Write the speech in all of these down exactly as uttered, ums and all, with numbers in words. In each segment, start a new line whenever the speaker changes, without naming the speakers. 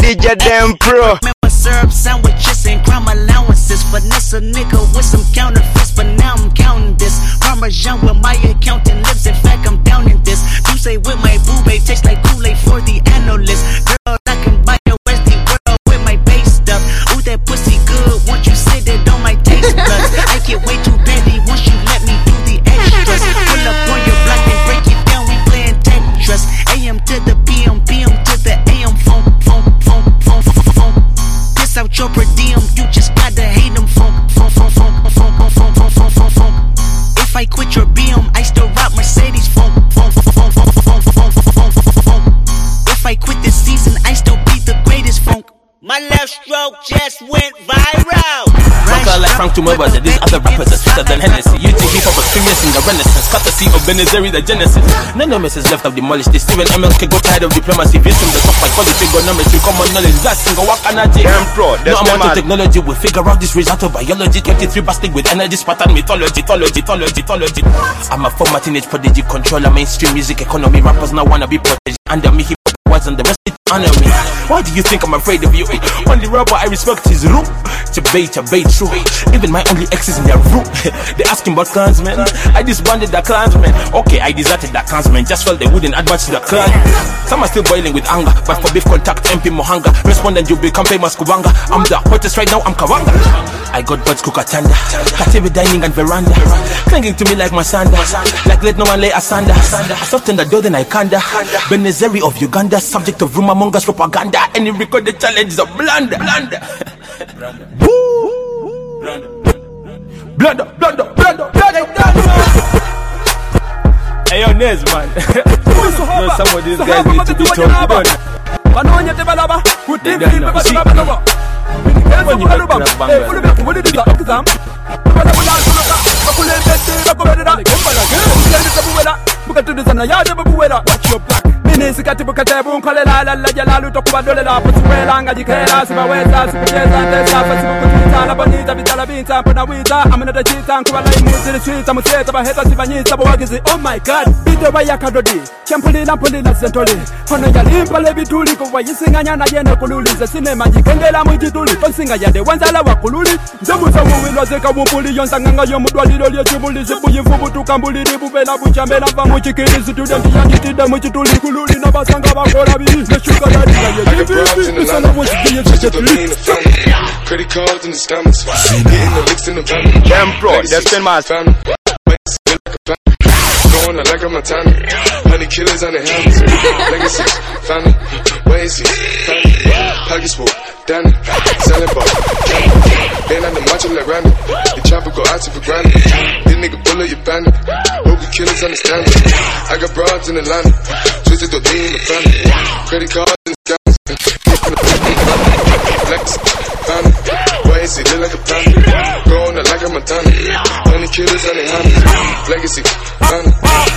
D J Dem Pro.
Remember syrup sandwiches and crime allowances. Finesse a nigga with some counterfeits, but now I'm counting this. Parmesan with my accountant lips. In fact, I'm down in this. You say with my boo babe tastes like Kool-Aid for the analyst. Girl, I can buy a Westie world with my base stuff. Ooh, that pussy good. Once you sit it on my taste buds. I get way too petty once you let me do the extras. Pull up on your block and break it down. We playing Tetris. A M to the P M, P M to the A M. Phone, phone, phone, phone, phone, phone. Piss out your per diem. You just gotta hate them. Phone, phone, phone, phone, phone, phone, phone, phone, phone, phone, phone. If I quit your B M, I still rock Mercedes. Phone, phone, phone, phone, phone, phone, phone, phone, phone, phone. If I quit this season, I still be the greatest funk. My left stroke just went viral.
Rocker like Frank to Mobile, these other rappers are sweeter than Hennessy. You think hip hop was famous in the Renaissance, courtesy of Benazeri the Genesis. None of is left of demolished. They Steven M L K got tired of diplomacy. Based on the top psychology, trigonometry, common knowledge. That single walk energy.
Dem Pro,
no amount of technology will figure out this result of biology. twenty-three bastard with energy, pattern, mythology, mythology, mythology, mythology. I'm a former teenage prodigy, controller mainstream music economy. Rappers now wanna be prodigy. Under me, hip hop was and the rest it honor me. Why do you think I'm afraid of you? Only rapper I respect is Roop. Chabay, Chabay, true. Even my only exes in their room. They asking about clans, man. I disbanded the clans, man. Okay, I deserted the clans, man. Just felt they wouldn't advance to the clan. Some are still boiling with anger, but for beef contact, M P Mohanga. Respondent, you become famous Kubanga. I'm the hottest right now, I'm Kawanga. I got buds Kukatanda. Katibi dining and veranda. Clinging to me like Masanda. Like let no one lay asanda. I softened the door, then I kanda. Benazeri of Uganda, subject of rumor mongers propaganda. Any recorded challenge is a blunder. Blunder. Blunder, blunder, blunder, blunder, blunder. Hey, yo, Nez, man. No, some of these guys need to be told. You don't know. When you make crap bangers. Watch your back. Minisi katibu katebu nkole la la la jalalu tokuba dole la putuwela nga jikela sibaweza sibujeza ndesa fasibu kutita la bonita vitala binta mpuna wita amina da jita nkuba la imuzi li twita museta baheta sibanyita bawagizi. Oh my god, bide wa yakadodi champuli la mpuli la sentoli kono ya limpa le bituli kuwa yisinganya na yene kululize sinema jikendela mwijituli konsinga yade wanzala wa kululi nzemuza uwilwa zeka wumpuli yonsa nganga yomudwalilo liye chibuli zibuyifu butukambuli ribubela buchambela va muchikiri studenti ya jitida mwijituli kululi. I got broads in the family, credit cards in the stomachs, getting the licks in the family.
Dem Pro, that's been my
family.
Going like a Montana, honey killers on the helmets. Legacy, family, Wazy, family, pockets full, Danny, selling ball, been on the macho like Randy. The chopper go out to for granted. This nigga bullet your bandit. Hope the killers understand it. I got broads in Atlanta, twisted the lean in the family. Credit cards and scams. Flex, family, Wazy, look like a family. Going like a Montana, honey killers on the helmets. Legacy, family.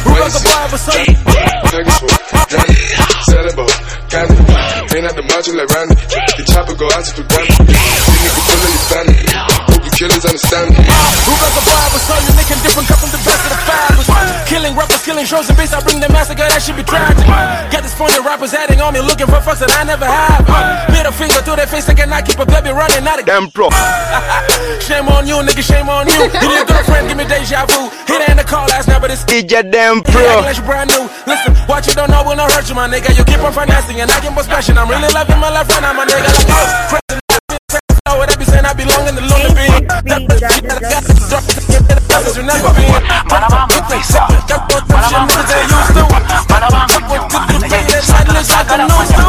Ain't at the margin like Randy. The chopper go out to the ground. This nigga full of your family. Hope you killers understand me.
Who got the Bible? So you making different cut from the best of the fibers. Killing rappers, killing shows and beats. I bring the massacre, that should be tragic. Got this funny rappers adding on me, looking for fucks that I never have. Middle finger to their face, they cannot keep a baby running out of
Dem Pro.
Shame on you, nigga, shame on you. Hit your girlfriend, give me deja vu. Hit her in the car last night, but it's
D J Dem Pro.
Like you brand new. Listen, what you don't know will not hurt you, my nigga. You keep on financing and I get more special. I'm really loving my life right now, my nigga. Like, oh, crazy. Know what I be saying, I belong in the lonely being. That the shit that I got to drop it, get the houses you never been. Manabang Visa. Manabang Visa. Manabang Visa. Sakara manya.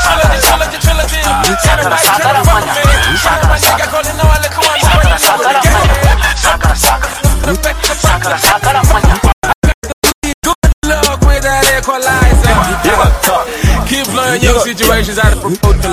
Sakara sakara manya. Sakara sakara. Sakara manya. Sakara sakara. Sakara sakara manya. Good luck with that equalizer. Keep blowing your situations out of promotion.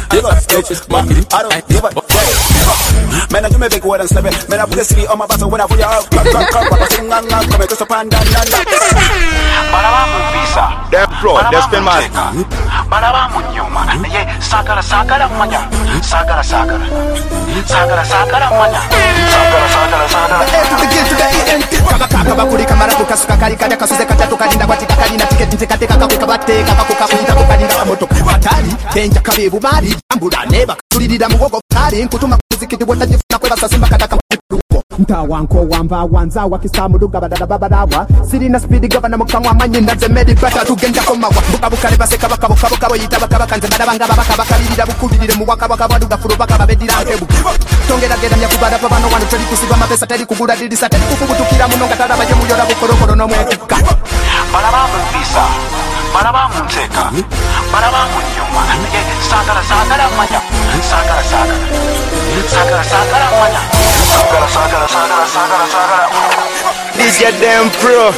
Man, I do me big word and snap it. Man, I put the city on my battle when I put your out. Come, come, come, come, sing, come, come, to Panda,
Manabang Visa.
Dem Pro, that's been my
Manabang Munyuma. Yeah, Sakara Sakara Manya. Sakara Sakara. Sakara Sakara Manya. Sakara Sakara Sakara.
To begin to the end. Kaka kaka bakuri kamara tukasuka kali kada kasuze kata tukalinda kwa tikakali na tiketi tikate kaka kukabate kaka kukakuita kukalinda moto hatari tenja kabebu mari
Buddha never kulidida mugogo kali nkutuma kuzikiti wotajifuna kweba sasimba kataka mpuruko mtawanko wamba wanza wakisamu duga badada babadawa sirina speed governor mukangwa manyinda zemedi bata tugenda komawa buka bukale baseka bakabo kabo kabo yitaba kabakanze badabanga babaka bakalidida bukulidide mu bwaka baka baduga furu baka babedira ntebu tongera gera nya kubada babano wanu tuli kusiba mapesa tali kugula didi sateli kufubutukira munonga tada baje muyora bukorokoro no mwetuka
balabamu visa balabamu nteka balabamu nyuma sagara sagara manya sagara sagara sagara sagara manya sagara sagara sagara sagara sagara
D J Dem Pro.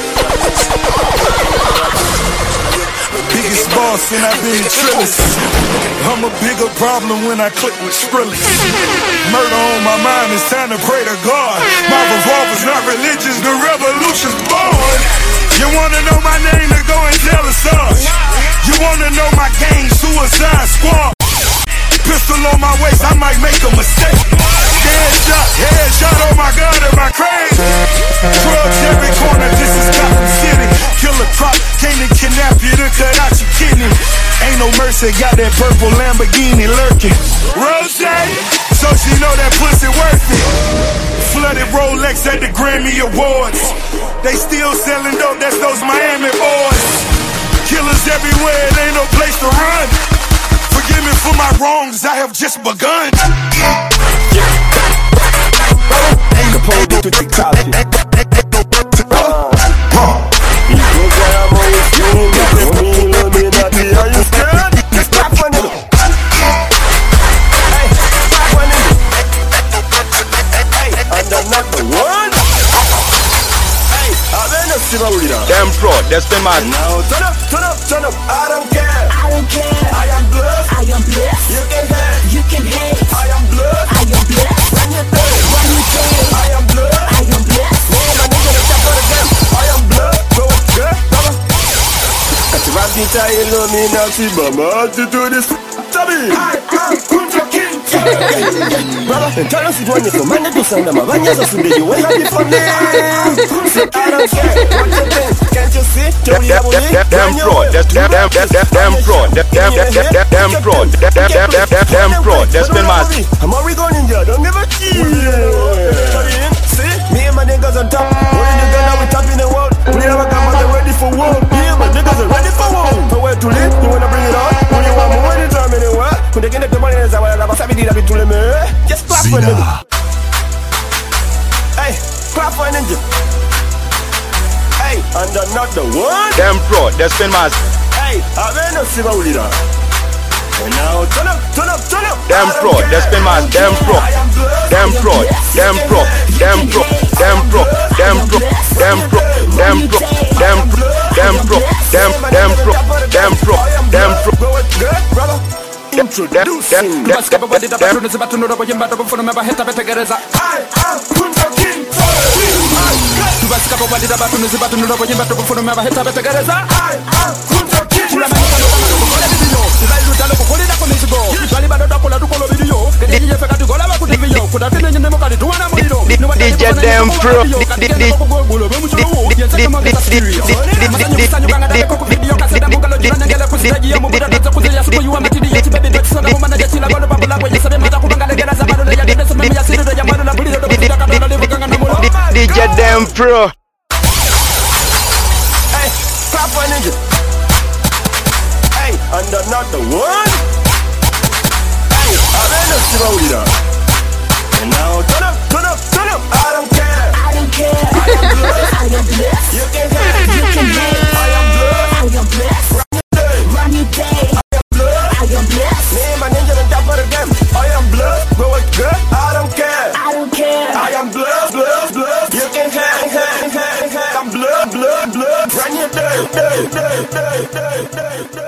Biggest boss and I've been Trillis. I'm a bigger problem when I click with Skrillex. Murder on my mind, it's time to pray to God. My revolver's not religious, the revolution's born. You wanna know my name, then go and tell us us. You wanna know my gang, Suicide Squad. Pistol on my waist, I might make a mistake. Headshot, headshot, oh my God, am I crazy? Drugs every corner, this is Gotham City. Killer Croc, came to kidnap you to cut out your kidney. Ain't no mercy, got that purple Lamborghini lurking. Rose, so she know that pussy worth it. Flooded Rolex at the Grammy Awards. They still selling dope, that's those Miami boys. Killers everywhere, it ain't no place to run. Forgive me for my wrongs, I have just begun.
The pole to TikTok.
Dem Pro, that's been my.
Now turn up, turn up, turn up. I don't care.
I don't care.
I am blessed.
I am blessed.
You can hate.
You can hate.
I am blessed.
I am blessed.
Run your thing.
Run your thing.
I am blessed.
I am blessed.
Man, my nigga, let's jump on the game. I am blessed. Go, good, brother. Catch your rap guitar, you know me now. See, mama, to do this. Tell me. I am Kunta Kinte. Brother, tell us if one is a man that do sound of my man. Yes, I see you. Where are you from there? I don't care. What you think? Can't you see?
Dem Pro, that's Dem Dem Dem Pro, Dem Dem Dem Pro, Dem Dem Dem Pro, that's been my.
I'm already going in there, don't give a shit. See, me and my niggas on top. Only niggas now we top in the world. We never come out ready for war. Me and my niggas are ready for war. So where to live? You wanna bring it on? When you want more anytime anywhere? When they get the money, I will have a family that be to them. Just clap for them. Hey, clap for an engine. Hey, and another one.
Dem Pro, that's been my.
Hey, I mean, no silver with that. And now turn up, turn up, turn up.
Dem Pro, that's been my. Dem Pro, Dem Pro, Dem Pro, Dem Pro, Dem Pro, Dem Pro, Dem Pro, Dem Pro, Dem Pro, Dem Pro, Dem Dem Pro, Dem Pro, Dem Pro.
Good, brother.
Introducing.
I am Kunta Kinte.
Tubasikabo balida batunu zibatunu robo nyimba tukufunu maba heta betegereza.
I am Kunta Kinte.
Kula mama tukole video. Ibali lutalo kukolida kunizigo. Ibali badoda kula tukolo video. Kedi je feka tukola ba kuti video. Kuda tine nyinde mokali tuwana muliro.
D J Dem Pro. D J Dem Pro.
Hey, clap for an engine. Hey, and another one. Hey, I'm in the silver with that. And now turn up, turn up, turn up. I don't care.
I don't care.
I am blessed.
I am blessed.
You can hate.
You can hate.
I am blessed.
I am blessed. Run your day.
I am blessed.
I am blessed.
Me and my ninja on top of the game. I am blessed. Go with good. I don't care.
I don't care.
I am blessed, blessed, blessed. You can hate, hate, hate, hate. I'm blessed, blessed, blessed. Run your day, day, day, day, day, day, day.